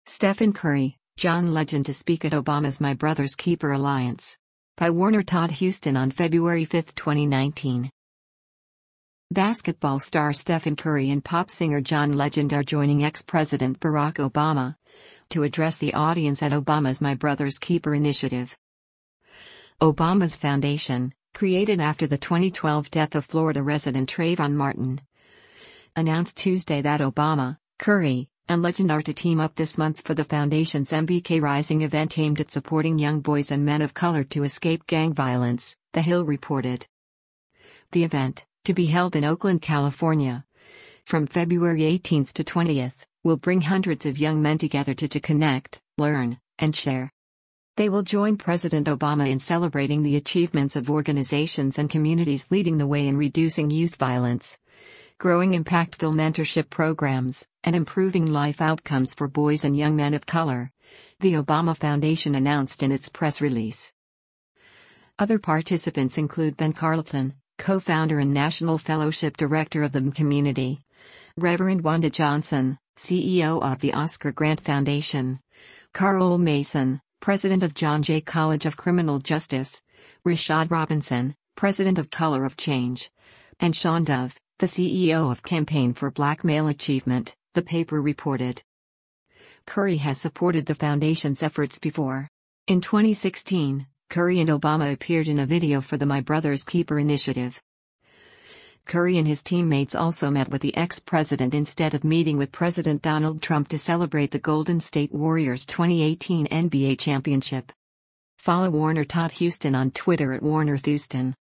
Stephen Curry, John Legend to speak at Obama's My Brother's Keeper Alliance. By Warner Todd Houston on February 5, 2019. Basketball star Stephen Curry and pop singer John Legend are joining ex-President Barack Obama to address the audience at Obama's My Brother's Keeper initiative. Obama's foundation, created after the 2012 death of Florida resident Trayvon Martin, announced Tuesday that Obama, Curry, and Legend are to team up this month for the foundation's MBK Rising event aimed at supporting young boys and men of color to escape gang violence, The Hill reported. The event, to be held in Oakland, California, from February 18 to 20, will bring hundreds of young men together to connect, learn, and share. They will join President Obama in celebrating the achievements of organizations and communities leading the way in reducing youth violence, growing impactful mentorship programs, and improving life outcomes for boys and young men of color, the Obama Foundation announced in its press release. Other participants include Ben Carlton, co-founder and National Fellowship Director of the Community, Reverend Wanda Johnson, CEO of the Oscar Grant Foundation, Carl Mason, President of John Jay College of Criminal Justice, Rashad Robinson, President of Color of Change, and Sean Dove, the CEO of Campaign for Black Male Achievement, the paper reported. Curry has supported the foundation's efforts before. In 2016, Curry and Obama appeared in a video for the My Brother's Keeper initiative. Curry and his teammates also met with the ex-president instead of meeting with President Donald Trump to celebrate the Golden State Warriors' 2018 NBA championship. Follow Warner Todd Houston on Twitter at WarnerThouston.